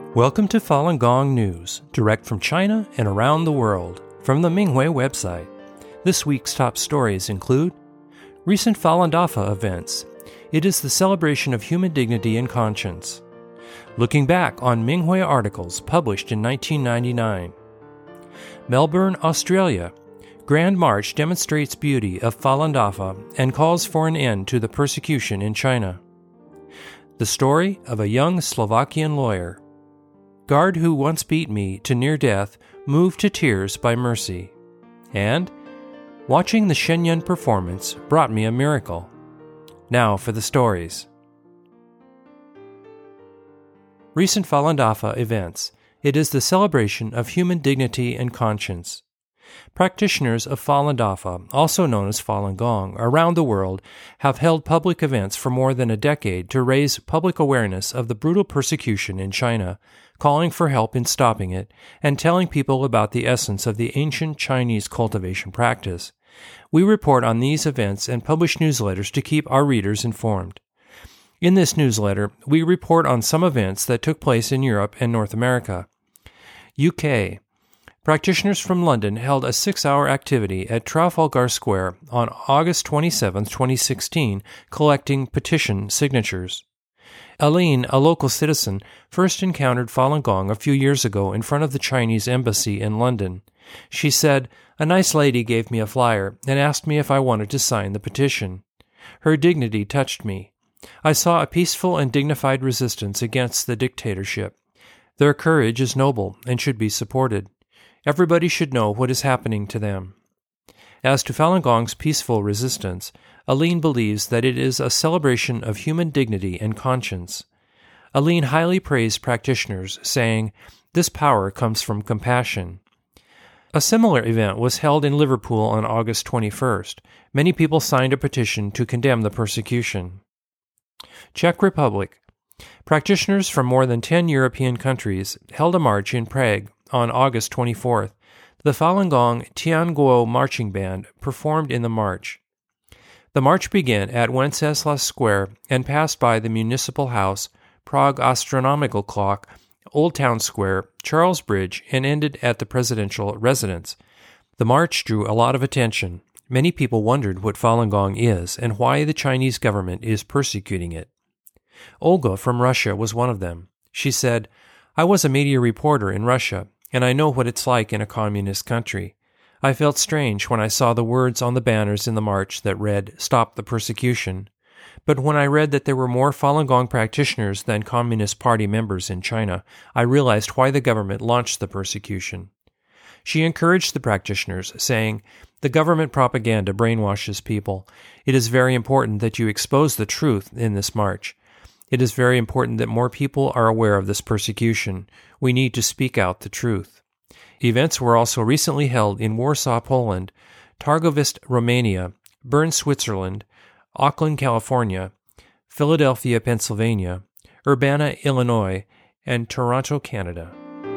Welcome to Falun Gong News, direct from China and around the world, from the Minghui website. This week's top stories include recent Falun Dafa events. It is the celebration of human dignity and conscience. Looking back on Minghui articles published in 1999. Melbourne, Australia. Grand March demonstrates beauty of Falun Dafa and calls for an end to the persecution in China. The story of a young Slovakian lawyer. Guard who once beat me to near death, moved to tears by mercy. And watching the Shenyang performance brought me a miracle. Now for the stories. Recent Falun Dafa events. It is the celebration of human dignity and conscience. Practitioners of Falun Dafa, also known as Falun Gong, around the world have held public events for more than a decade to raise public awareness of the brutal persecution in China, calling for help in stopping it, and telling people about the essence of the ancient Chinese cultivation practice. We report on these events and publish newsletters to keep our readers informed. In this newsletter, we report on some events that took place in Europe and North America. UK. Practitioners from London held a 6-hour activity at Trafalgar Square on August 27, 2016, collecting petition signatures. Aline, a local citizen, first encountered Falun Gong a few years ago in front of the Chinese embassy in London. She said, "A nice lady gave me a flyer and asked me if I wanted to sign the petition. Her dignity touched me. I saw a peaceful and dignified resistance against the dictatorship. Their courage is noble and should be supported. Everybody should know what is happening to them." As to Falun Gong's peaceful resistance, Aline believes that it is a celebration of human dignity and conscience. Aline highly praised practitioners, saying, "This power comes from compassion." A similar event was held in Liverpool on August 21st. Many people signed a petition to condemn the persecution. Czech Republic. Practitioners from more than 10 European countries held a march in Prague on August 24th. The Falun Gong Tianguo marching band performed in the march. The march began at Wenceslas Square and passed by the Municipal House, Prague Astronomical Clock, Old Town Square, Charles Bridge, and ended at the presidential residence. The march drew a lot of attention. Many people wondered what Falun Gong is and why the Chinese government is persecuting it. Olga from Russia was one of them. She said, "I was a media reporter in Russia, and I know what it's like in a communist country. I felt strange when I saw the words on the banners in the march that read, 'Stop the Persecution.' But when I read that there were more Falun Gong practitioners than Communist Party members in China, I realized why the government launched the persecution." She encouraged the practitioners, saying, "The government propaganda brainwashes people. It is very important that you expose the truth in this march. It is very important that more people are aware of this persecution. We need to speak out the truth." Events were also recently held in Warsaw, Poland, Targovist, Romania, Bern, Switzerland, Auckland, California, Philadelphia, Pennsylvania, Urbana, Illinois, and Toronto, Canada.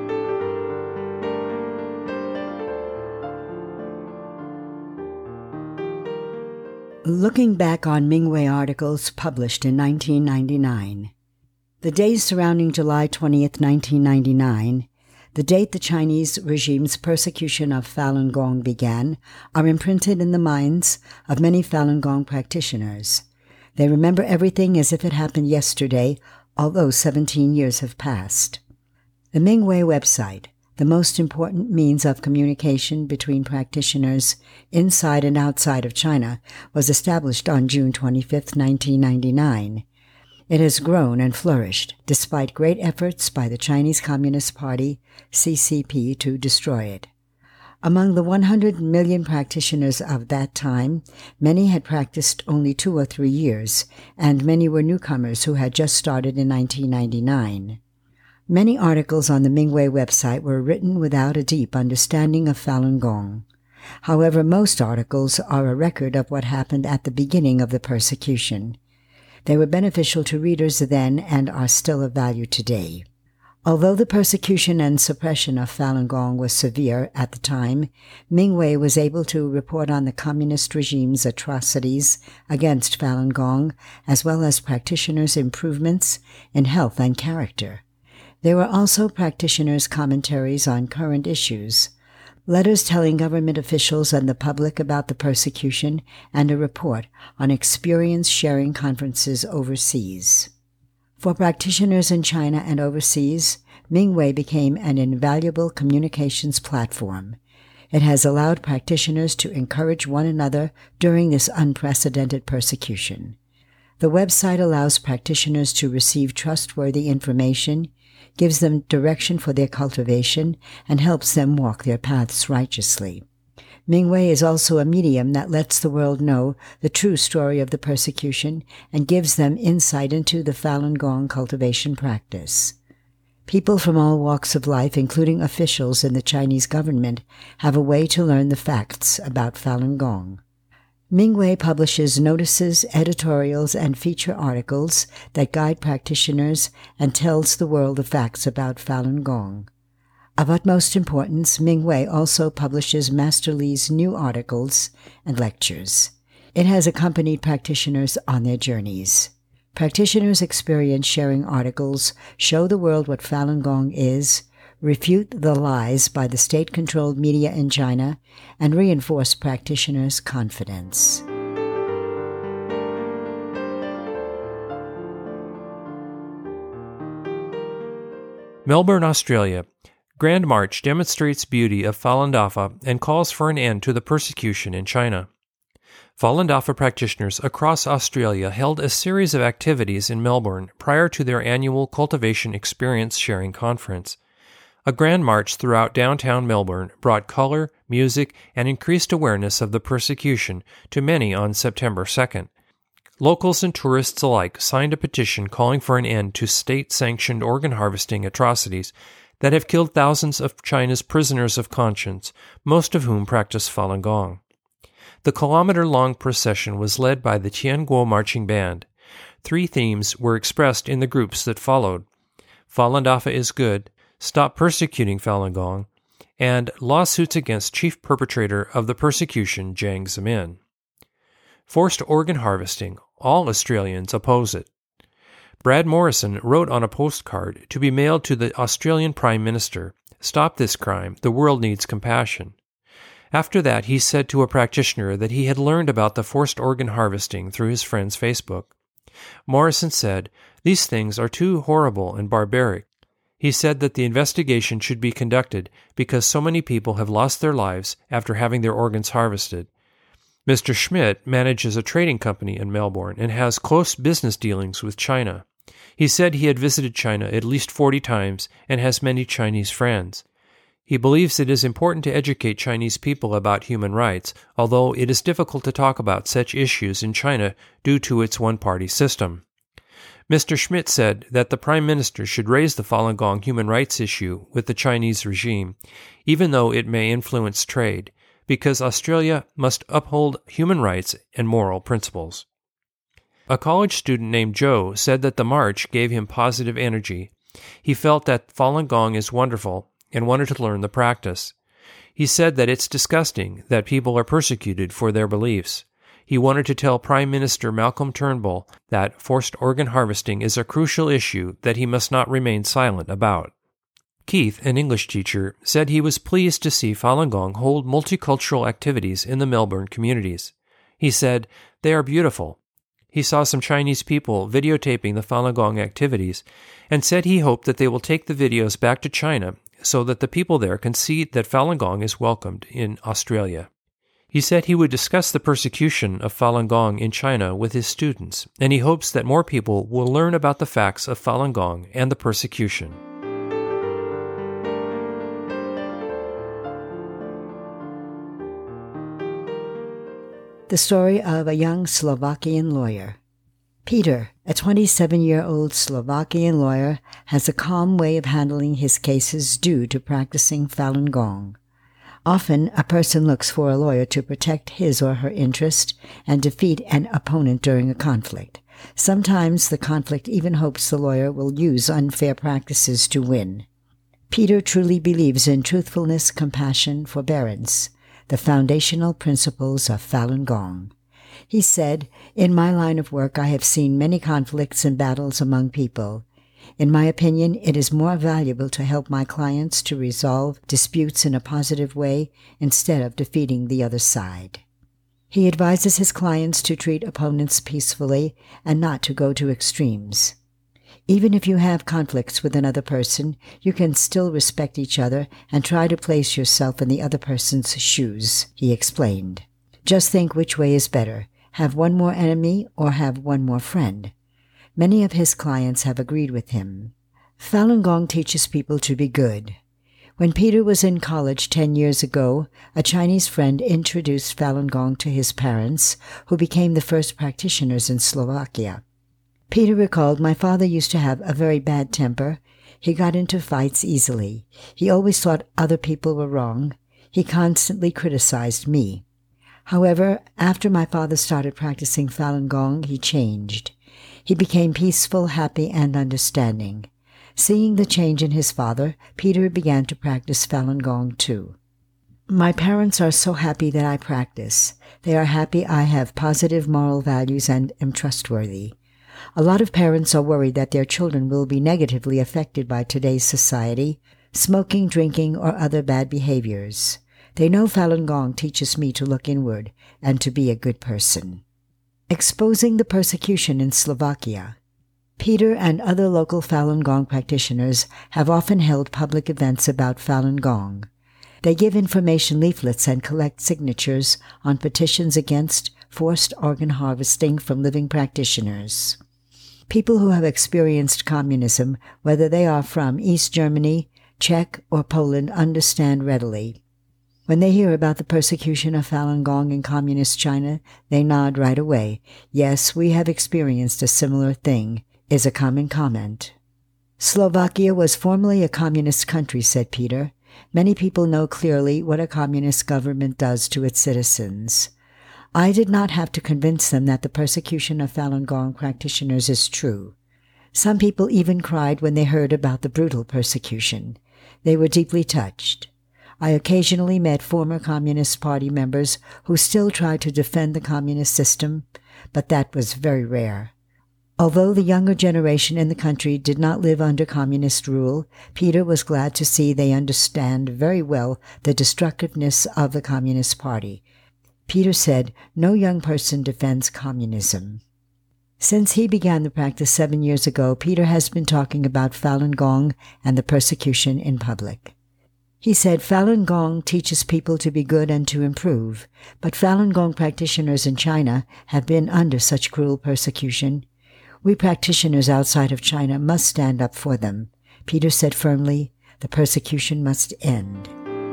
Looking back on Minghui articles published in 1999. The days surrounding July 20th, 1999, the date the Chinese regime's persecution of Falun Gong began, are imprinted in the minds of many Falun Gong practitioners. They remember everything as if it happened yesterday, although 17 years have passed. The Minghui website, the most important means of communication between practitioners inside and outside of China, was established on June 25, 1999. It has grown and flourished, despite great efforts by the Chinese Communist Party, CCP, to destroy it. Among the 100 million practitioners of that time, many had practiced only 2 or 3 years, and many were newcomers who had just started in 1999. Many articles on the Minghui website were written without a deep understanding of Falun Gong. However, most articles are a record of what happened at the beginning of the persecution. They were beneficial to readers then and are still of value today. Although the persecution and suppression of Falun Gong was severe at the time, Minghui was able to report on the communist regime's atrocities against Falun Gong, as well as practitioners' improvements in health and character. There were also practitioners' commentaries on current issues, letters telling government officials and the public about the persecution, and a report on experience-sharing conferences overseas. For practitioners in China and overseas, Mingwei became an invaluable communications platform. It has allowed practitioners to encourage one another during this unprecedented persecution. The website allows practitioners to receive trustworthy information, gives them direction for their cultivation, and helps them walk their paths righteously. Mingwei is also a medium that lets the world know the true story of the persecution and gives them insight into the Falun Gong cultivation practice. People from all walks of life, including officials in the Chinese government, have a way to learn the facts about Falun Gong. Mingwei publishes notices, editorials, and feature articles that guide practitioners and tells the world the facts about Falun Gong. Of utmost importance, Mingwei also publishes Master Li's new articles and lectures. It has accompanied practitioners on their journeys. Practitioners' experience sharing articles show the world what Falun Gong is, refute the lies by the state-controlled media in China, and reinforce practitioners' confidence. Melbourne, Australia. Grand March demonstrates beauty of Falun Dafa and calls for an end to the persecution in China. Falun Dafa practitioners across Australia held a series of activities in Melbourne prior to their annual Cultivation Experience Sharing Conference. A grand march throughout downtown Melbourne brought color, music, and increased awareness of the persecution to many on September 2nd. Locals and tourists alike signed a petition calling for an end to state-sanctioned organ harvesting atrocities that have killed thousands of China's prisoners of conscience, most of whom practice Falun Gong. The kilometer-long procession was led by the Tianguo Marching Band. 3 themes were expressed in the groups that followed: Falun Dafa is good, Stop persecuting Falun Gong, and lawsuits against chief perpetrator of the persecution, Jiang Zemin. Forced organ harvesting. All Australians oppose it. Brad Morrison wrote on a postcard to be mailed to the Australian Prime Minister, "Stop this crime. The world needs compassion." After that, he said to a practitioner that he had learned about the forced organ harvesting through his friend's Facebook. Morrison said, "These things are too horrible and barbaric." He said that the investigation should be conducted because so many people have lost their lives after having their organs harvested. Mr. Schmidt manages a trading company in Melbourne and has close business dealings with China. He said he had visited China at least 40 times and has many Chinese friends. He believes it is important to educate Chinese people about human rights, although it is difficult to talk about such issues in China due to its one-party system. Mr. Schmidt said that the Prime Minister should raise the Falun Gong human rights issue with the Chinese regime, even though it may influence trade, because Australia must uphold human rights and moral principles. A college student named Joe said that the march gave him positive energy. He felt that Falun Gong is wonderful and wanted to learn the practice. He said that it's disgusting that people are persecuted for their beliefs. He wanted to tell Prime Minister Malcolm Turnbull that forced organ harvesting is a crucial issue that he must not remain silent about. Keith, an English teacher, said he was pleased to see Falun Gong hold multicultural activities in the Melbourne communities. He said, "They are beautiful." He saw some Chinese people videotaping the Falun Gong activities and said he hoped that they will take the videos back to China so that the people there can see that Falun Gong is welcomed in Australia. He said he would discuss the persecution of Falun Gong in China with his students, and he hopes that more people will learn about the facts of Falun Gong and the persecution. The story of a young Slovakian lawyer. Peter, a 27-year-old Slovakian lawyer, has a calm way of handling his cases due to practicing Falun Gong. Often, a person looks for a lawyer to protect his or her interest and defeat an opponent during a conflict. Sometimes the conflict even hopes the lawyer will use unfair practices to win. Peter truly believes in truthfulness, compassion, forbearance, the foundational principles of Falun Gong. He said, "In my line of work, I have seen many conflicts and battles among people. In my opinion, it is more valuable to help my clients to resolve disputes in a positive way instead of defeating the other side. He advises his clients to treat opponents peacefully and not to go to extremes. Even if you have conflicts with another person, you can still respect each other and try to place yourself in the other person's shoes, he explained. Just think which way is better, have one more enemy or have one more friend. Many of his clients have agreed with him. Falun Gong teaches people to be good. When Peter was in college 10 years ago, a Chinese friend introduced Falun Gong to his parents, who became the first practitioners in Slovakia. Peter recalled, "My father used to have a very bad temper. He got into fights easily. He always thought other people were wrong. He constantly criticized me. However, after my father started practicing Falun Gong, he changed. He became peaceful, happy, and understanding. Seeing the change in his father, Peter began to practice Falun Gong too. My parents are so happy that I practice. They are happy I have positive moral values and am trustworthy. A lot of parents are worried that their children will be negatively affected by today's society, smoking, drinking, or other bad behaviors. They know Falun Gong teaches me to look inward and to be a good person." Exposing the persecution in Slovakia. Peter and other local Falun Gong practitioners have often held public events about Falun Gong. They give information leaflets and collect signatures on petitions against forced organ harvesting from living practitioners. People who have experienced communism, whether they are from East Germany, Czech, or Poland, understand readily. When they hear about the persecution of Falun Gong in Communist China, they nod right away. "Yes, we have experienced a similar thing," is a common comment. Slovakia was formerly a communist country, said Peter. Many people know clearly what a communist government does to its citizens. I did not have to convince them that the persecution of Falun Gong practitioners is true. Some people even cried when they heard about the brutal persecution. They were deeply touched. I occasionally met former Communist Party members who still tried to defend the communist system, but that was very rare. Although the younger generation in the country did not live under communist rule, Peter was glad to see they understand very well the destructiveness of the Communist Party. Peter said, "No young person defends communism." Since he began the practice 7 years ago, Peter has been talking about Falun Gong and the persecution in public. He said, "Falun Gong teaches people to be good and to improve, but Falun Gong practitioners in China have been under such cruel persecution. We practitioners outside of China must stand up for them." Peter said firmly, "The persecution must end."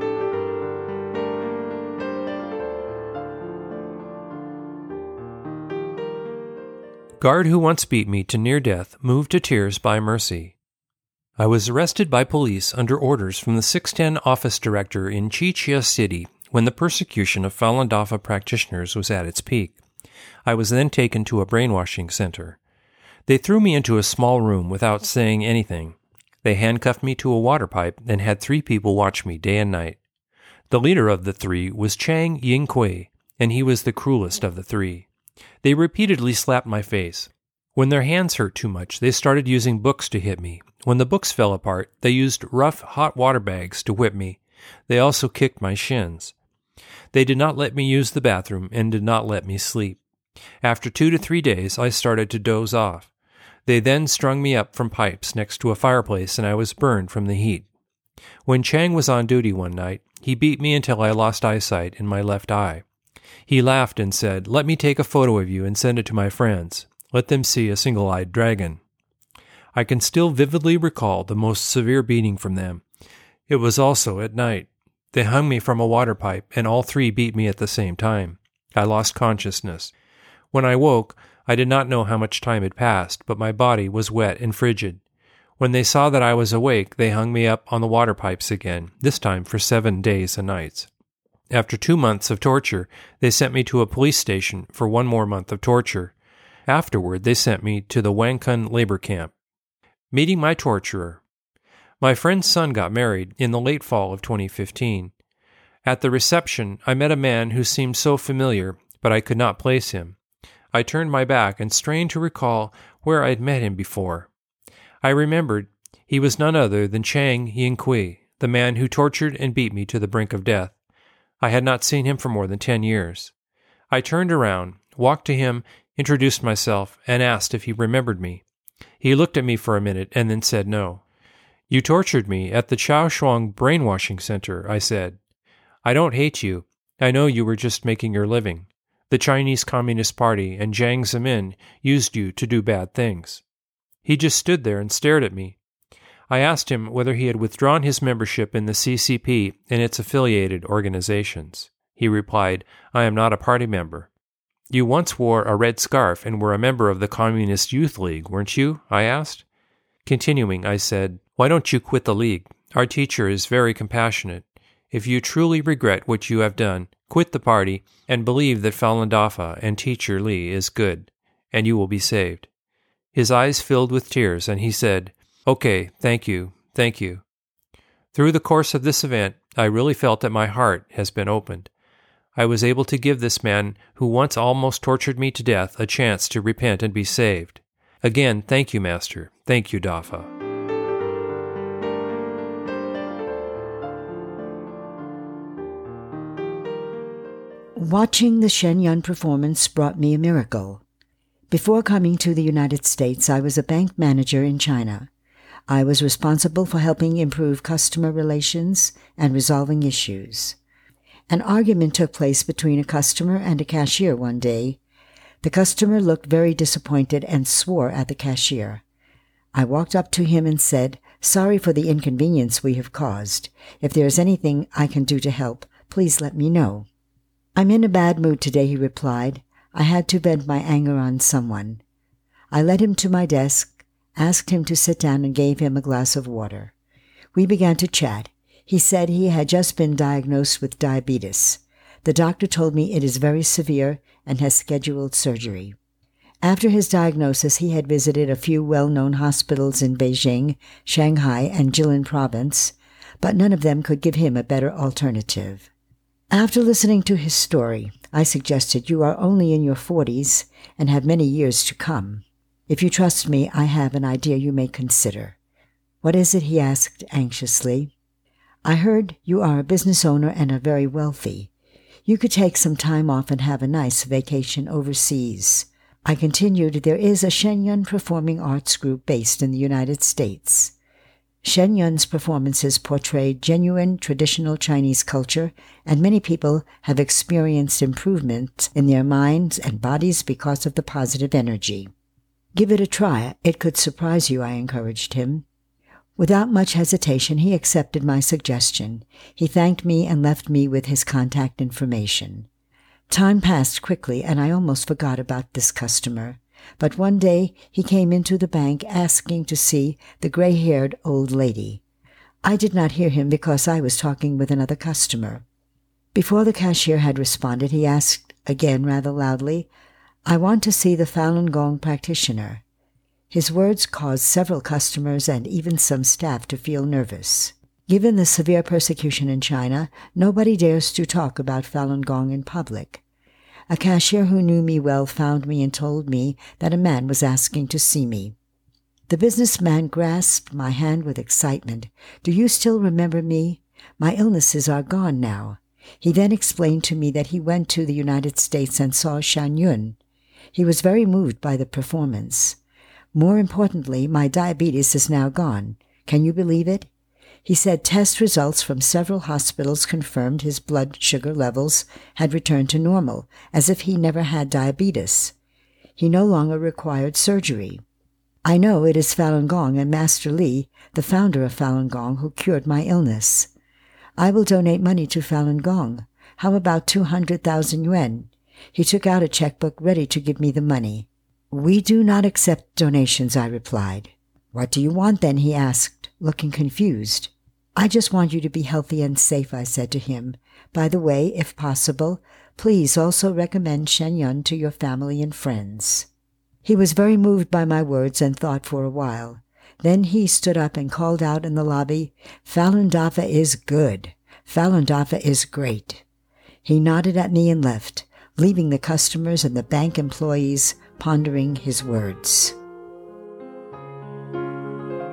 Guard who once beat me to near death moved to tears by mercy. I was arrested by police under orders from the 610 office director in Chichia City when the persecution of Falun Dafa practitioners was at its peak. I was then taken to a brainwashing center. They threw me into a small room without saying anything. They handcuffed me to a water pipe and had 3 people watch me day and night. The leader of the 3 was Chang Yingkui, and he was the cruelest of the 3. They repeatedly slapped my face. When their hands hurt too much, they started using books to hit me. When the books fell apart, they used rough, hot water bags to whip me. They also kicked my shins. They did not let me use the bathroom and did not let me sleep. After 2 to 3 days, I started to doze off. They then strung me up from pipes next to a fireplace, and I was burned from the heat. When Chang was on duty one night, he beat me until I lost eyesight in my left eye. He laughed and said, "Let me take a photo of you and send it to my friends. Let them see a single-eyed dragon." I can still vividly recall the most severe beating from them. It was also at night. They hung me from a water pipe, and all 3 beat me at the same time. I lost consciousness. When I woke, I did not know how much time had passed, but my body was wet and frigid. When they saw that I was awake, they hung me up on the water pipes again, this time for 7 days and nights. After 2 months of torture, they sent me to a police station for 1 more month of torture. Afterward, they sent me to the Wangkun labor camp. Meeting my torturer. My friend's son got married in the late fall of 2015. At the reception, I met a man who seemed so familiar, but I could not place him. I turned my back and strained to recall where I had met him before. I remembered he was none other than Chang Yingqi, the man who tortured and beat me to the brink of death. I had not seen him for more than 10 years. I turned around, walked to him, introduced myself, and asked if he remembered me. He looked at me for a minute and then said no. "You tortured me at the Chaoshuang Brainwashing Center," I said. "I don't hate you. I know you were just making your living. The Chinese Communist Party and Jiang Zemin used you to do bad things." He just stood there and stared at me. I asked him whether he had withdrawn his membership in the CCP and its affiliated organizations. He replied, "I am not a party member." "You once wore a red scarf and were a member of the Communist Youth League, weren't you?" I asked. Continuing, I said, "Why don't you quit the League? Our teacher is very compassionate. If you truly regret what you have done, quit the party and believe that Falun Dafa and Teacher Li is good, and you will be saved." His eyes filled with tears, and he said, "Okay, thank you, thank you." Through the course of this event, I really felt that my heart has been opened. I was able to give this man who once almost tortured me to death a chance to repent and be saved. Again, thank you, Master. Thank you, Dafa. Watching the Shen Yun performance brought me a miracle. Before coming to the United States, I was a bank manager in China. I was responsible for helping improve customer relations and resolving issues. An argument took place between a customer and a cashier one day. The customer looked very disappointed and swore at the cashier. I walked up to him and said, "Sorry for the inconvenience we have caused. If there is anything I can do to help, please let me know." "I'm in a bad mood today," he replied. I had to vent my anger on someone. I led him to my desk, asked him to sit down, and gave him a glass of water. We began to chat. He said he had just been diagnosed with diabetes. The doctor told me it is very severe and has scheduled surgery. After his diagnosis, he had visited a few well-known hospitals in Beijing, Shanghai, and Jilin province, but none of them could give him a better alternative. After listening to his story, I suggested, "You are only in your 40s and have many years to come. If you trust me, I have an idea you may consider." "What is it?" he asked anxiously. "I heard you are a business owner and are very wealthy. You could take some time off and have a nice vacation overseas." I continued, "There is a Shen Yun performing arts group based in the United States. Shen Yun's performances portray genuine traditional Chinese culture, and many people have experienced improvement in their minds and bodies because of the positive energy. Give it a try. It could surprise you," I encouraged him. Without much hesitation, he accepted my suggestion. He thanked me and left me with his contact information. Time passed quickly, and I almost forgot about this customer. But one day he came into the bank asking to see the gray-haired old lady. I did not hear him because I was talking with another customer. Before the cashier had responded, he asked again rather loudly, "I want to see the Falun Gong practitioner." His words caused several customers and even some staff to feel nervous. Given the severe persecution in China, nobody dares to talk about Falun Gong in public. A cashier who knew me well found me and told me that a man was asking to see me. The businessman grasped my hand with excitement. "Do you still remember me? My illnesses are gone now." He then explained to me that he went to the United States and saw Shen Yun. He was very moved by the performance. "More importantly, my diabetes is now gone. Can you believe it?" He said test results from several hospitals confirmed his blood sugar levels had returned to normal, as if he never had diabetes. He no longer required surgery. "I know it is Falun Gong and Master Li, the founder of Falun Gong, who cured my illness. I will donate money to Falun Gong. How about 200,000 yuan? He took out a checkbook ready to give me the money. "We do not accept donations," I replied. "What do you want then?" he asked, looking confused. "I just want you to be healthy and safe," I said to him. "By the way, if possible, please also recommend Shen Yun to your family and friends." He was very moved by my words and thought for a while. Then he stood up and called out in the lobby, "Falun Dafa is good. Falun Dafa is great." He nodded at me and left, leaving the customers and the bank employees pondering his words.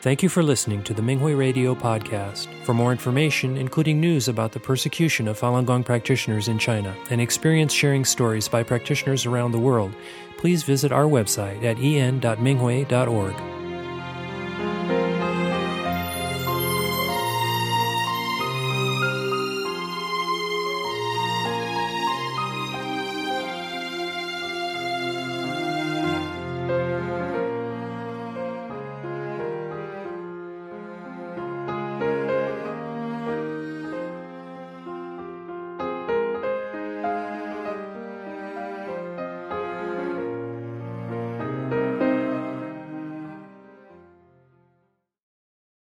Thank you for listening to the Minghui Radio Podcast. For more information, including news about the persecution of Falun Gong practitioners in China and experience-sharing stories by practitioners around the world, please visit our website at en.minghui.org.